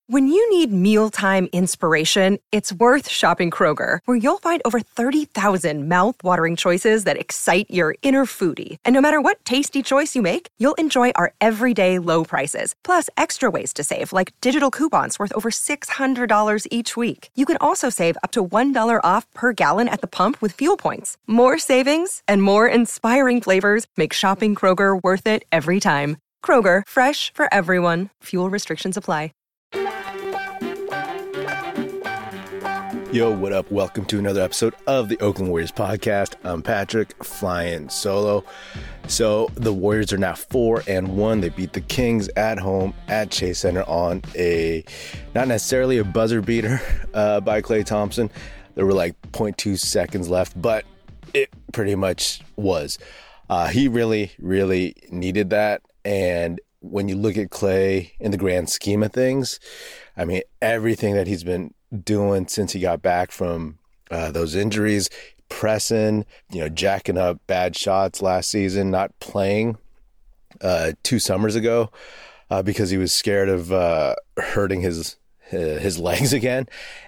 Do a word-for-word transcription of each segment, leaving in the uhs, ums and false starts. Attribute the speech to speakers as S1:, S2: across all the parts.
S1: When you need mealtime inspiration, it's worth shopping Kroger, where you'll find over thirty thousand mouth-watering choices that excite your inner foodie. And no matter what tasty choice you make, you'll enjoy our everyday low prices, plus extra ways to save, like digital coupons worth over six hundred dollars each week. You can also save up to one dollar off per gallon at the pump with fuel points. More savings and more inspiring flavors make shopping Kroger worth it every time. Kroger, fresh for everyone. Fuel restrictions apply.
S2: Yo, what up? Welcome to another episode of the Oakland Warriors podcast. I'm Patrick, flying solo. So the Warriors are now four and one. They beat the Kings at home at Chase Center on a, not necessarily a buzzer beater uh, by Klay Thompson. There were like zero point two seconds left, but it pretty much was. Uh, he really, really needed that. And when you look at Klay in the grand scheme of things, I mean, everything that he's been doing since he got back from uh, those injuries, pressing, you know, jacking up bad shots last season, not playing uh, two summers ago uh, because he was scared of uh, hurting his his legs again.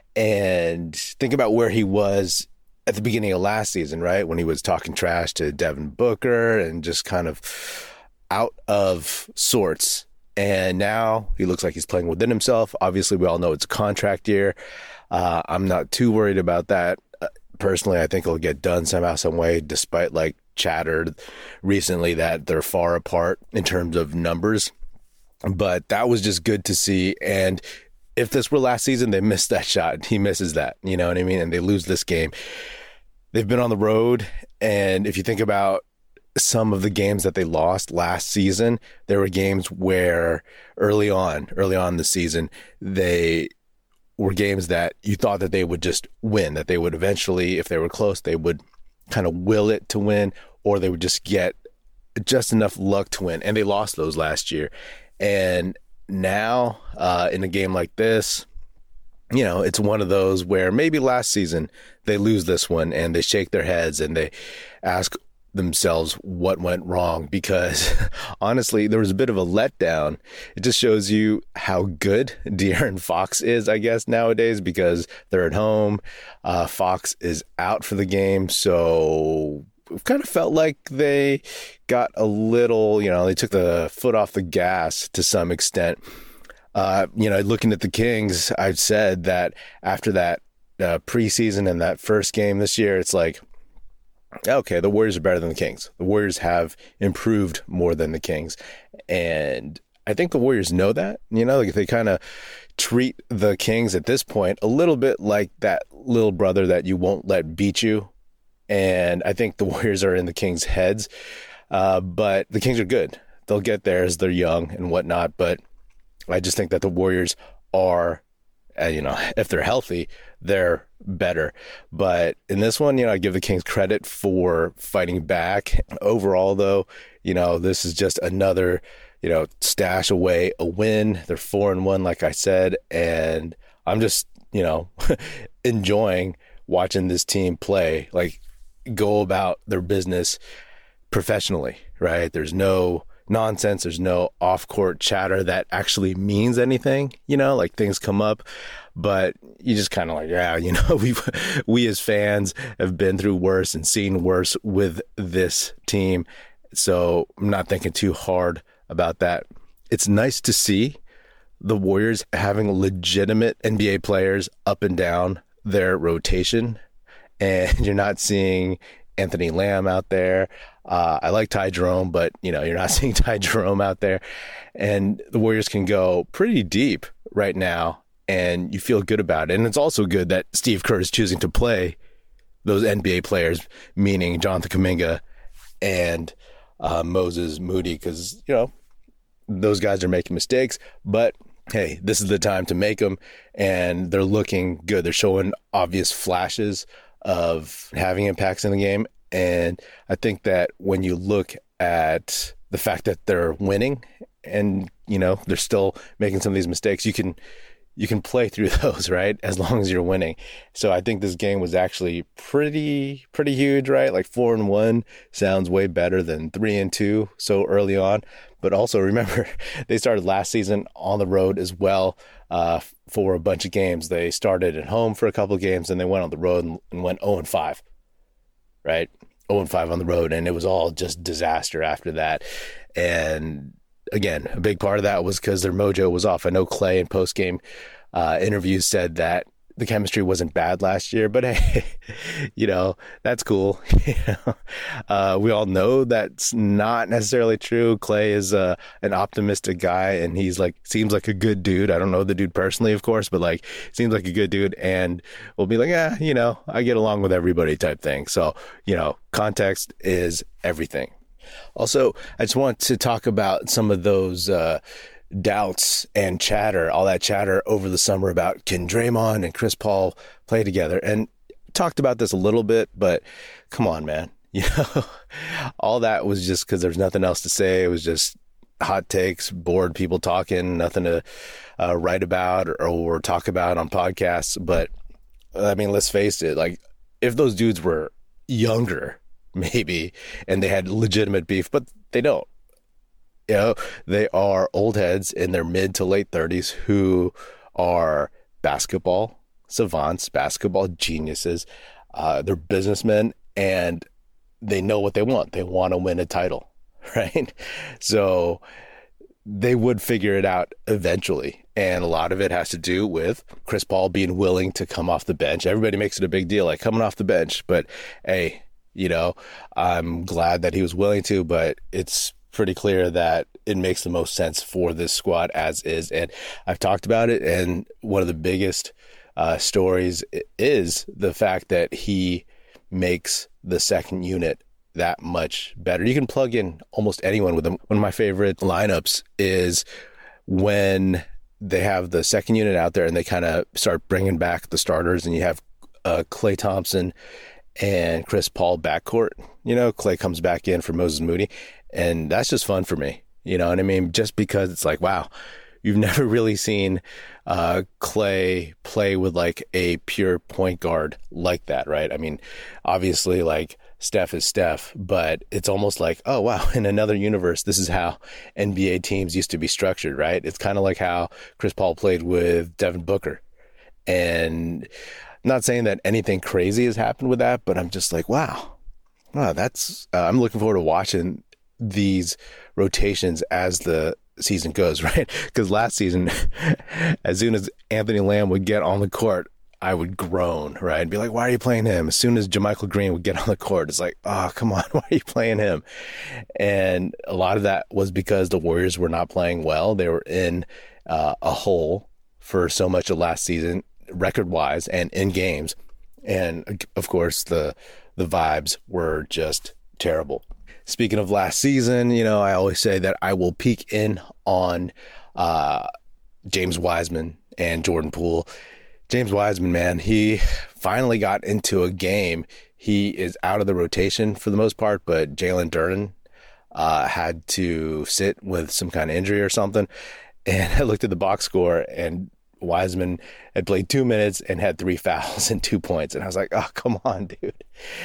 S2: And think about where he was at the beginning of last season, right? When he was talking trash to Devin Booker and just kind of out of sorts. And now he looks like he's playing within himself. Obviously, we all know it's a contract year. Uh, I'm not too worried about that. Uh, personally, I think it'll get done somehow, some way, despite like chatter recently that they're far apart in terms of numbers. But that was just good to see. And if this were last season, they missed that shot. He misses that, you know what I mean? And they lose this game. They've been on the road. And if you think about some of the games that they lost last season, there were games where early on, early on in the season, they were games that you thought that they would just win, that they would eventually, if they were close, they would kind of will it to win, or they would just get just enough luck to win. And they lost those last year. And now uh, in a game like this, you know, it's one of those where maybe last season they lose this one and they shake their heads and they ask themselves what went wrong, because honestly there was a bit of a letdown. It just shows you how good De'Aaron Fox is, I guess, nowadays, because they're at home. uh Fox is out for the game, so it kind of felt like they got a little, you know, they took the foot off the gas to some extent. Uh you know, looking at the Kings, I've said that after that uh, preseason and that first game this year, it's like, okay, the Warriors are better than the Kings. The Warriors have improved more than the Kings. And I think the Warriors know that. You know, like they kind of treat the Kings at this point a little bit like that little brother that you won't let beat you. And I think the Warriors are in the Kings' heads. Uh, but the Kings are good. They'll get there as they're young and whatnot. But I just think that the Warriors are, uh, you know, if they're healthy, they're better. But in this one, you know, I give the Kings credit for fighting back. Overall, though, you know, this is just another, you know, stash away a win. They're four and one, like I said, and I'm just, you know, enjoying watching this team play, like go about their business professionally, right? There's no nonsense. There's no off-court chatter that actually means anything, you know, like things come up, but you just kind of like, yeah, you know, we we as fans have been through worse and seen worse with this team. So I'm not thinking too hard about that. It's nice to see the Warriors having legitimate N B A players up and down their rotation, and you're not seeing Anthony Lamb out there. Uh, I like Ty Jerome, but, you know, you're not seeing Ty Jerome out there. And the Warriors can go pretty deep right now, and you feel good about it. And it's also good that Steve Kerr is choosing to play those N B A players, meaning Jonathan Kuminga and uh, Moses Moody, because, you know, those guys are making mistakes. But, hey, this is the time to make them, and they're looking good. They're showing obvious flashes of having impacts in the game. And I think that when you look at the fact that they're winning and, you know, they're still making some of these mistakes, you can you can play through those, right? As long as you're winning. So I think this game was actually pretty, pretty huge, right? Like four and one sounds way better than three and two so early on. But also remember, they started last season on the road as well uh, for a bunch of games. They started at home for a couple of games, and they went on the road and, and went oh and five, right? oh and five on the road, and it was all just disaster after that. And again, a big part of that was because their mojo was off. I know Klay in post-game uh, interviews said that the chemistry wasn't bad last year, but hey, you know, that's cool. you know? uh, we all know that's not necessarily true. Klay is uh, an optimistic guy, and he's like, seems like a good dude. I don't know the dude personally, of course, but like, seems like a good dude, and we'll be like, yeah, you know, I get along with everybody type thing. So, you know, context is everything. Also, I just want to talk about some of those uh, doubts and chatter, all that chatter over the summer about can Draymond and Chris Paul play together? And talked about this a little bit, but come on, man. You know, all that was just because there's nothing else to say. It was just hot takes, bored people talking, nothing to uh, write about or, or talk about on podcasts. But I mean, let's face it, like if those dudes were younger, maybe, and they had legitimate beef, but they don't. You know, they are old heads in their mid to late thirties who are basketball savants, basketball geniuses. Uh, they're businessmen, and they know what they want. They want to win a title, right? So they would figure it out eventually. And a lot of it has to do with Chris Paul being willing to come off the bench. Everybody makes it a big deal, like coming off the bench. But, hey, you know, I'm glad that he was willing to, but it's pretty clear that it makes the most sense for this squad as is. And I've talked about it, and one of the biggest uh, stories is the fact that he makes the second unit that much better. You can plug in almost anyone with him. One of my favorite lineups is when they have the second unit out there and they kind of start bringing back the starters, and you have uh, Klay Thompson and Chris Paul backcourt. You know, Klay comes back in for Moses Moody, and that's just fun for me. You know what I mean? Just because it's like, wow, you've never really seen uh, Klay play with like a pure point guard like that, right? I mean, obviously, like Steph is Steph, but it's almost like, oh, wow, in another universe, this is how N B A teams used to be structured, right? It's kind of like how Chris Paul played with Devin Booker. And I'm not saying that anything crazy has happened with that, but I'm just like, wow, wow, that's, uh, I'm looking forward to watching these rotations as the season goes, right? Because last season, as soon as Anthony Lamb would get on the court, I would groan, right? And be like, why are you playing him? As soon as JaMychal Green would get on the court, it's like, oh, come on, why are you playing him? And a lot of that was because the Warriors were not playing well. They were in uh, a hole for so much of last season, record-wise and in games. And, of course, the the vibes were just terrible. Speaking of last season, you know, I always say that I will peek in on uh, James Wiseman and Jordan Poole. James Wiseman, man, he finally got into a game. He is out of the rotation for the most part, but Jalen Duren uh, had to sit with some kind of injury or something. And I looked at the box score, and Wiseman had played two minutes and had three fouls and two points. And I was like, oh, come on, dude.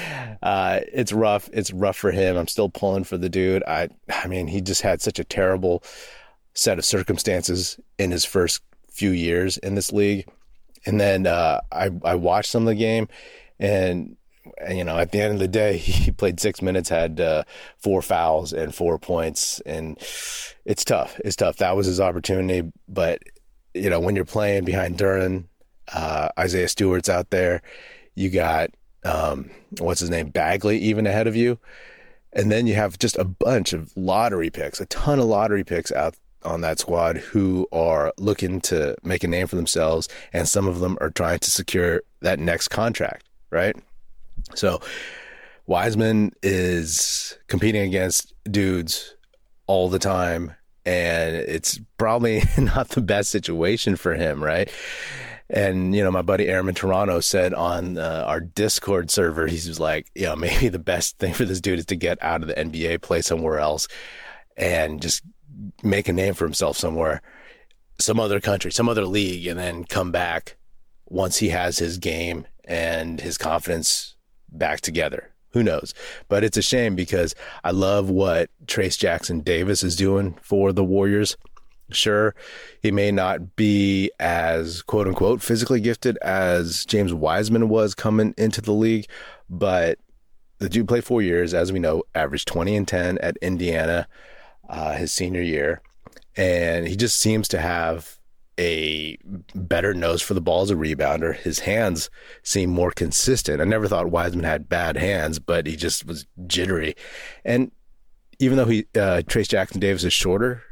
S2: Uh, it's rough. It's rough for him. I'm still pulling for the dude. I, I mean, he just had such a terrible set of circumstances in his first few years in this league. And then uh, I, I watched some of the game, and, and, you know, at the end of the day, he played six minutes, had uh, four fouls and four points. And it's tough. It's tough. That was his opportunity. But, you know, when you're playing behind Duren, uh, Isaiah Stewart's out there, you got, um, what's his name, Bagley even ahead of you. And then you have just a bunch of lottery picks, a ton of lottery picks out on that squad who are looking to make a name for themselves, and some of them are trying to secure that next contract, right? So Wiseman is competing against dudes all the time, and it's probably not the best situation for him, right? And, you know, my buddy Airman Toronto said on uh, our Discord server, he was like, you know, maybe the best thing for this dude is to get out of the N B A, play somewhere else, and just make a name for himself somewhere, some other country, some other league, and then come back once he has his game and his confidence back together, Who knows? But it's a shame because I love what Trayce Jackson-Davis is doing for the Warriors. Sure, he may not be as quote unquote physically gifted as James Wiseman was coming into the league, but the dude played four years, as we know, averaged twenty and ten at Indiana uh, his senior year. And he just seems to have a better nose for the ball as a rebounder. His hands seem more consistent. I never thought Wiseman had bad hands, but he just was jittery. And even though he uh, Trayce Jackson-Davis is shorter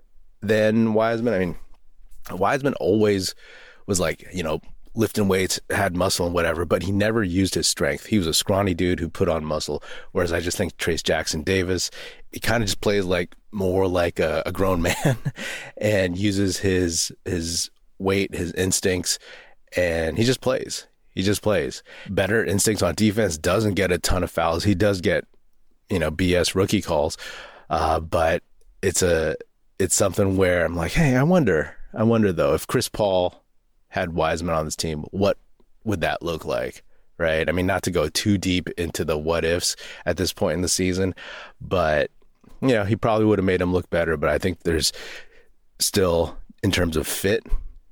S2: than Wiseman, I mean, Wiseman always was like, you know, lifting weights, had muscle and whatever, but he never used his strength. He was a scrawny dude who put on muscle, whereas I just think Trayce Jackson-Davis, he kind of just plays like more like a, a grown man and uses his his weight, his instincts, and he just plays. He just plays. Better instincts on defense, doesn't get a ton of fouls. He does get, you know, B S rookie calls, uh, but it's a it's something where I'm like, hey, I wonder, I wonder though, if Chris Paul had Wiseman on this team, what would that look like, right? I mean, not to go too deep into the what ifs at this point in the season, but, you know, he probably would have made him look better. But I think there's still, in terms of fit,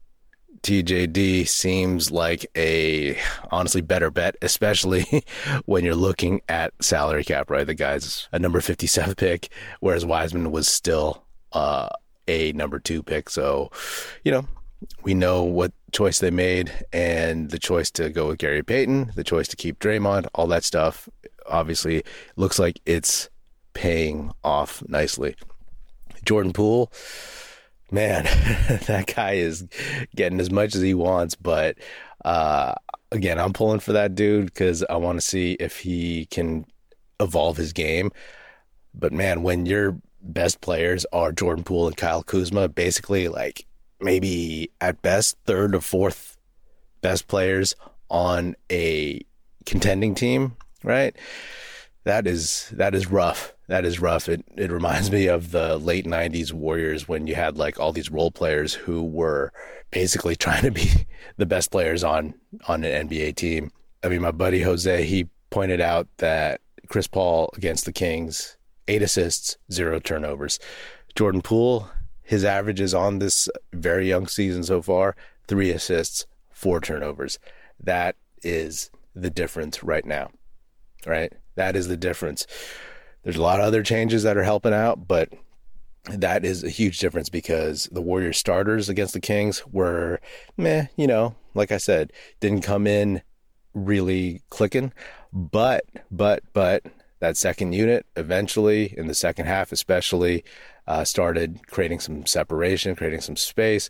S2: T J D seems like a honestly better bet, especially when you're looking at salary cap, right? The guy's a number fifty-seven pick, whereas Wiseman was still uh, a number two pick. So, you know, we know what choice they made, and the choice to go with Gary Payton, the choice to keep Draymond, all that stuff, obviously looks like it's paying off nicely. Jordan Poole, man, that guy is getting as much as he wants, but uh, again, I'm pulling for that dude because I want to see if he can evolve his game. But man, when your best players are Jordan Poole and Kyle Kuzma, basically like maybe at best third or fourth best players on a contending team, right? That is that is rough. That is rough. It it reminds me of the late nineties Warriors when you had like all these role players who were basically trying to be the best players on on an N B A team. I mean, my buddy Jose, he pointed out that Chris Paul against the Kings, eight assists, zero turnovers. Jordan Poole, his averages on this very young season so far, three assists, four turnovers. That is the difference right now, right? That is the difference. There's a lot of other changes that are helping out, but that is a huge difference because the Warriors starters against the Kings were meh, you know, like I said, didn't come in really clicking, but, but, but that second unit eventually in the second half especially uh, started creating some separation, creating some space,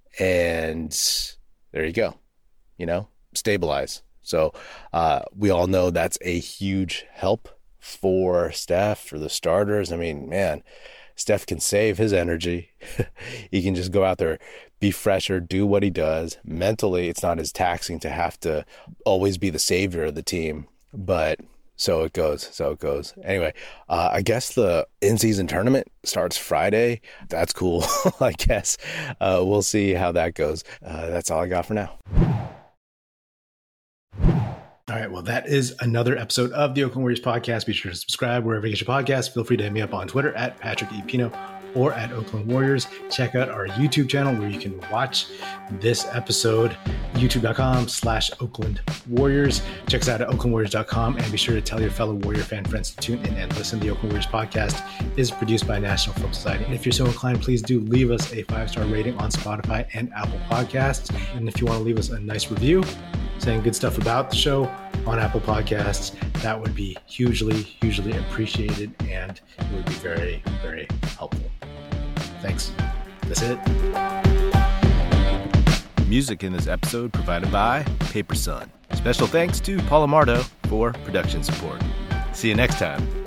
S2: and there you go, you know, stabilize. So uh, we all know that's a huge help for Steph, for the starters. I mean, man, Steph can save his energy. He can just go out there, be fresher, do what he does. Mentally, it's not as taxing to have to always be the savior of the team, but so it goes, so it goes. Anyway, uh, I guess the in-season tournament starts Friday. That's cool, I guess. Uh, we'll see how that goes. Uh, that's all I got for now. All right, well, that is another episode of the Oakland Warriors podcast. Be sure to subscribe wherever you get your podcasts. Feel free to hit me up on Twitter at Patrick E. Pino or at Oakland Warriors. Check out our YouTube channel where you can watch this episode, youtube.com slash Oakland Warriors. Check us out at oakland warriors dot com, and be sure to tell your fellow Warrior fan friends to tune in and listen. The Oakland Warriors podcast is produced by National Film Society. And if you're so inclined, please do leave us a five-star rating on Spotify and Apple Podcasts. And if you want to leave us a nice review saying good stuff about the show on Apple Podcasts, that would be hugely, hugely appreciated, and it would be very, very helpful. Thanks. That's it. Music in this episode provided by Paper Sun. Special thanks to Paul Amardo for production support. See you next time.